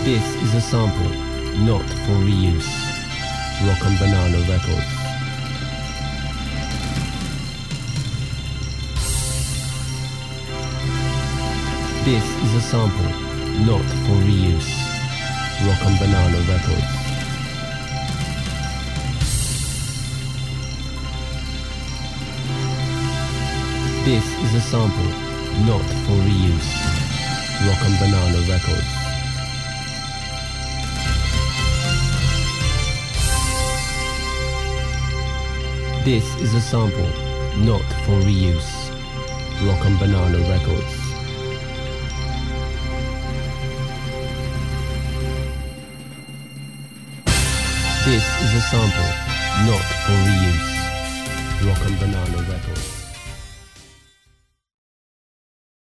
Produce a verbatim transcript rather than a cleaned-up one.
This is a sample, not for reuse. Rock and Banana Records. This is a sample, not for reuse. Rock and Banana Records. This is a sample, not for reuse. Rock and Banana Records. This is a sample, not for reuse. Rock and Banana Records. This is a sample, not for reuse. Rock and Banana Records.